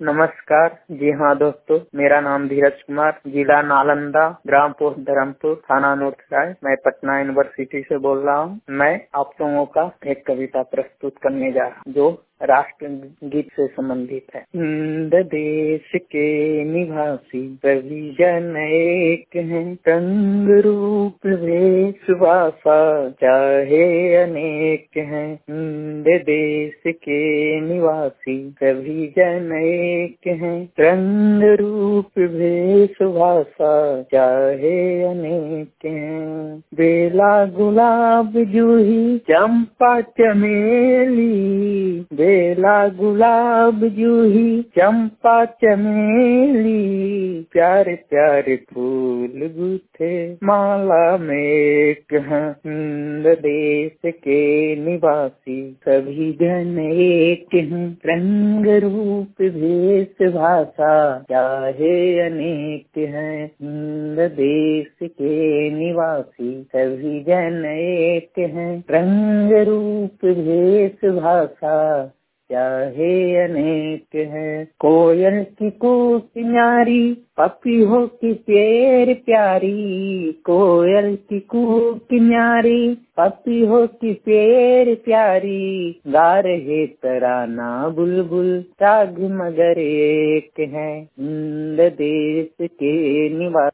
नमस्कार। जी हाँ दोस्तों, मेरा नाम धीरज कुमार, जिला नालंदा, ग्राम पोस्ट धर्मपुर, थाना नूरसराय। मैं पटना यूनिवर्सिटी से बोल रहा हूँ। मैं आप लोगों का एक कविता प्रस्तुत करने जा रहा हूँ जो राष्ट्र गीत से संबंधित है। हिंद देश के निवासी सभी जन एक हैं, रंग रूप वेश भाषा चाहे अनेक हैं। हिंद देश के निवासी सभी जन एक हैं, रंग रूप वेश भाषा चाहे अनेक हैं। बेला गुलाब जूही चंपा चमेली, बेला गुलाब जूही चंपा चमेली, प्यारे प्यारे फूल गुथे माला में एक हैं। हिंद देश के निवासी सभी जन एक हैं, रंग रूप भेष भाषा चाहे अनेक हैं। हिंद देश के निवासी सभी जन एक हैं, रंग रूप भेष भाषा चाहे अनेक है। कोयल की कूक न्यारी, पपीहों की पेर प्यारी, कोयल की कूक न्यारी, पपीहों की पेर प्यारी, गा रहे तराना बुलबुल राग मगर एक है। हिंद देश के निवासी